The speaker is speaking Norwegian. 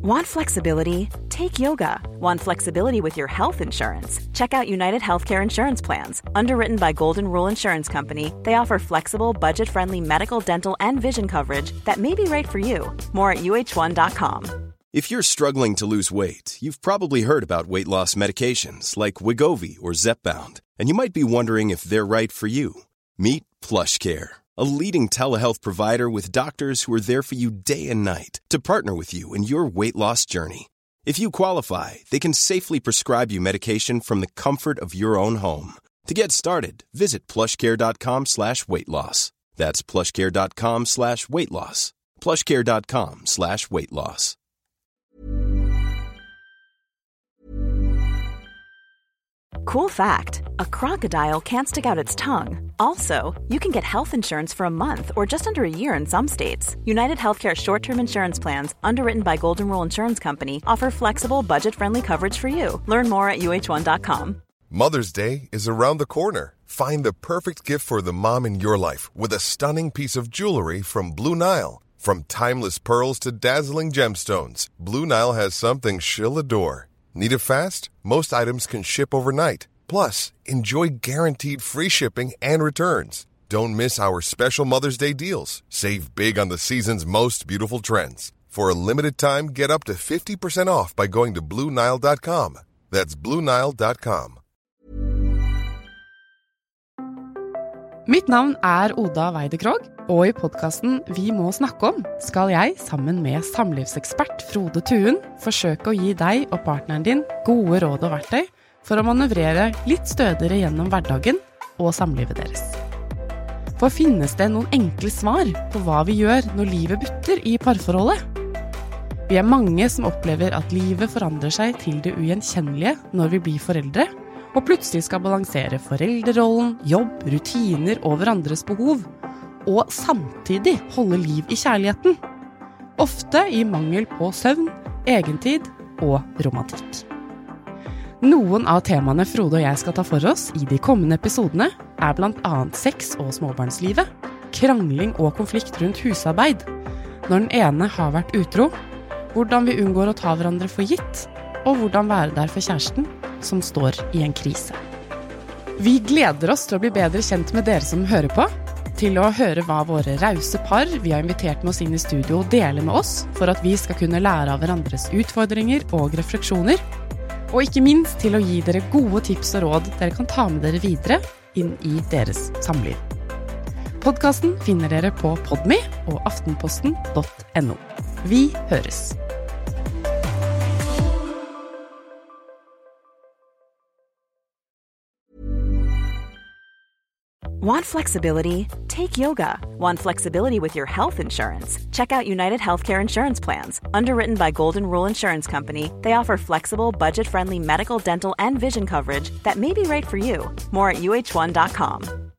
Want flexibility? Take yoga. Want flexibility with your health insurance? Check out United Healthcare Insurance Plans. Underwritten by Golden Rule Insurance Company, they offer flexible, budget-friendly medical, dental, and vision coverage that may be right for you. More at uh1.com. If you're struggling to lose weight, you've probably heard about weight loss medications like Wegovy or Zepbound, and you might be wondering if they're right for you. Meet PlushCare, a leading telehealth provider with doctors who are there for you day and night to partner with you in your weight loss journey. If you qualify, they can safely prescribe you medication from the comfort of your own home. To get started, visit plushcare.com/weightloss. That's plushcare.com/weightloss. plushcare.com/weightloss. Cool fact, a crocodile can't stick out its tongue. Also, you can get health insurance for a month or just under a year in some states. United Healthcare short-term insurance plans, underwritten by Golden Rule Insurance Company, offer flexible, budget-friendly coverage for you. Learn more at uh1.com. Mother's Day is around the corner. Find the perfect gift for the mom in your life with a stunning piece of jewelry from Blue Nile. From timeless pearls to dazzling gemstones, Blue Nile has something she'll adore. Need it fast? Most items can ship overnight. Plus, enjoy guaranteed free shipping and returns. Don't miss our special Mother's Day deals. Save big on the season's most beautiful trends. For a limited time, get up to 50% off by going to BlueNile.com. That's BlueNile.com. Mitt navn Oda Weidekrog, og I podcasten Vi må snakke om skal jeg, sammen med samlivsekspert Frode Thuen, forsøke å gi deg og partneren din gode råd og verktøy for å manøvrere litt stødigere gjennom hverdagen og samlivet deres. For finnes det noen enkle svar på hva vi gjør når livet butter I parforholdet? Vi mange som opplever at livet forandrer seg til det ugjenkjennelige når vi blir foreldre, og plutselig skal balansere foreldrerollen, jobb, rutiner og hverandres behov, og samtidig holde liv I kjærligheten. Ofte I mangel på søvn, egentid og romantikk. Noen av temaene Frode og jeg skal ta for oss I de kommende episodene blant annet sex og småbarnslivet, krangling og konflikt rundt husarbeid, når den ene har vært utro, hvordan vi unngår å ta hverandre for gitt, og hvordan være der for kjæresten som står I en krise. Vi gleder oss til å bli bedre kjent med dere som hører på, til å høre hva våre rause par vi har invitert med oss inn I studio deler med oss, for at vi skal kunne lære av hverandres utfordringer og refleksjoner, og ikke minst til å gi dere gode tips og råd dere kan ta med dere videre inn I deres samliv. Podcasten finner dere på Podme og aftenposten.no. Vi høres! Want flexibility? Take yoga. Want flexibility with your health insurance? Check out United Healthcare Insurance Plans. Underwritten by Golden Rule Insurance Company, they offer flexible, budget-friendly medical, dental, and vision coverage that may be right for you. More at uh1.com.